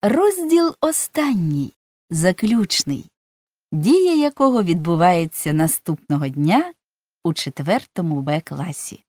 Розділ останній, заключний, дія якого відбувається наступного дня у 4 Б-класі.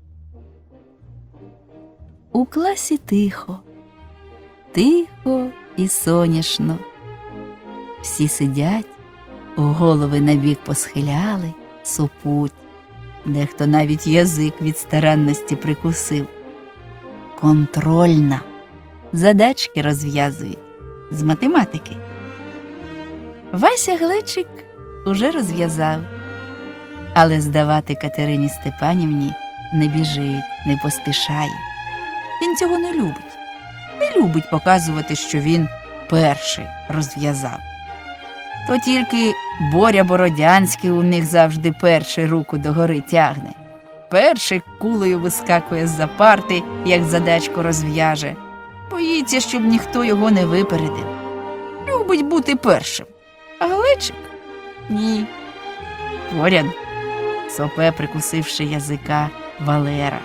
У класі тихо, тихо і соняшно. Всі сидять, голови набік посхиляли, сопуть. Дехто навіть язик від старанності прикусив. Контрольна. Задачки розв'язують з математики. Вася Глечик уже розв'язав, але здавати Катерині Степанівні не біжить, не поспішає. Він цього не любить. Не любить показувати, що він перший розв'язав. То тільки Боря Бородянський у них завжди перший руку догори тягне. Перший кулею вискакує з-за парти, як задачку розв'яже. Боїться, щоб ніхто його не випередив. Любить бути першим. А Глечик? Ні. Поряд сопе, прикусивши язика, Валера.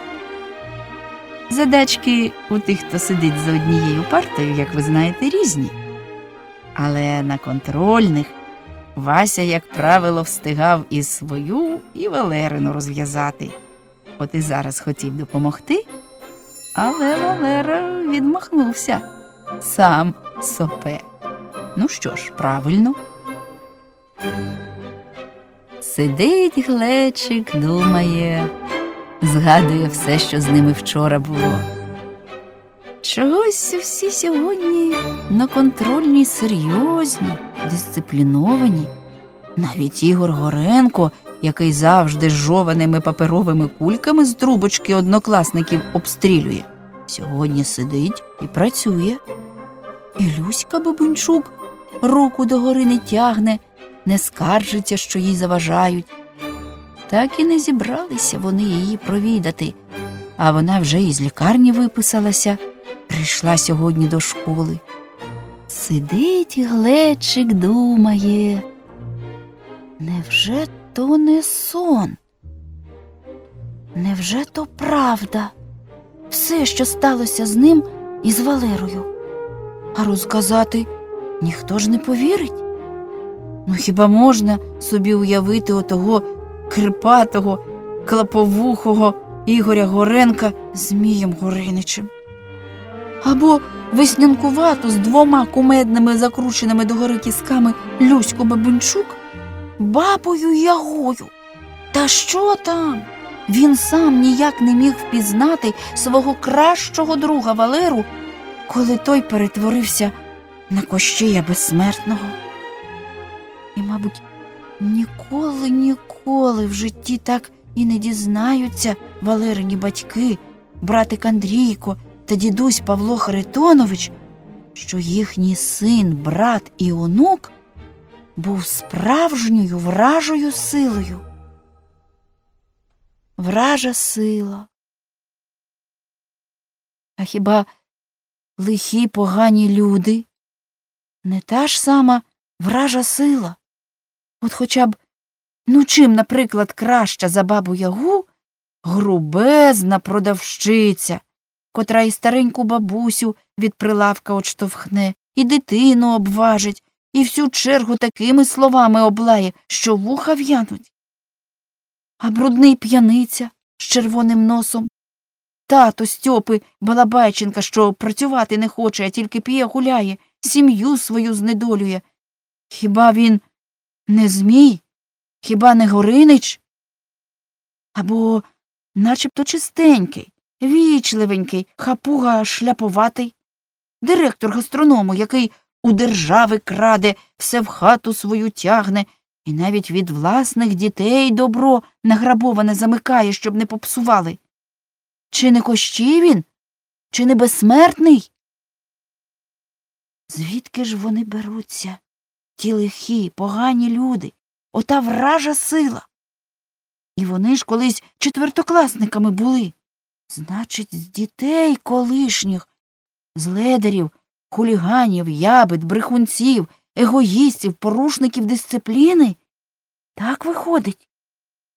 Задачки у тих, хто сидить за однією партою, як ви знаєте, різні. Але на контрольних Вася, як правило, встигав і свою, і Валерину розв'язати. От і зараз хотів допомогти, але Валера відмахнувся. Сам сопе. Ну що ж, правильно. Сидить Глечик, думає, згадує все, що з ними вчора було. Чогось всі сьогодні на контрольній серйозні, дисципліновані. Навіть Ігор Горенко, який завжди жованими паперовими кульками з трубочки однокласників обстрілює, сьогодні сидить і працює. І Люська Бабунчук руку догори не тягне, не скаржиться, що їй заважають. Так і не зібралися вони її провідати, а вона вже із лікарні виписалася, прийшла сьогодні до школи. Сидить Глечик, думає, невже то не сон? Невже то правда? Все, що сталося з ним і з Валерою. А розказати ніхто ж не повірить. Ну хіба можна собі уявити отого кирпатого, клаповухого Ігоря Горенка Змієм Гориничем? Або веснянкувату з 2 кумедними закрученими догори кісками Люську Бабунчук бабою Ягою. Та що там? Він сам ніяк не міг впізнати свого кращого друга Валеру, коли той перетворився на Кощея Безсмертного. І, мабуть, ніколи в житті так і не дізнаються Валерині батьки, братик Андрійко та дідусь Павло Харитонович, що їхній син, брат і онук був справжньою вражою силою. Вража сила. А хіба лихі погані люди не та ж сама вража сила? От хоча б, чим, наприклад, краща за бабу Ягу грубезна продавщиця, котра і стареньку бабусю від прилавка odштовхне, і дитину обважить, і всю чергу такими словами облає, що вуха в'януть. А брудний п'яниця з червоним носом, тато Стьопи Балабайченка, що працювати не хоче, а тільки п'є, гуляє, сім'ю свою знедолює. Хіба він не Змій? Хіба не Горинич? Або начебто чистенький, вічливенький, хапуга шляповатий, директор гастроному, який у держави краде, все в хату свою тягне, і навіть від власних дітей добро награбоване замикає, щоб не попсували. Чи не Кощій він? Чи не безсмертний? Звідки ж вони беруться, ті лихі, погані люди, ота вража сила? І вони ж колись четвертокласниками були. Значить, з дітей колишніх, з ледарів, хуліганів, ябед, брехунців, егоїстів, порушників дисципліни? Так виходить.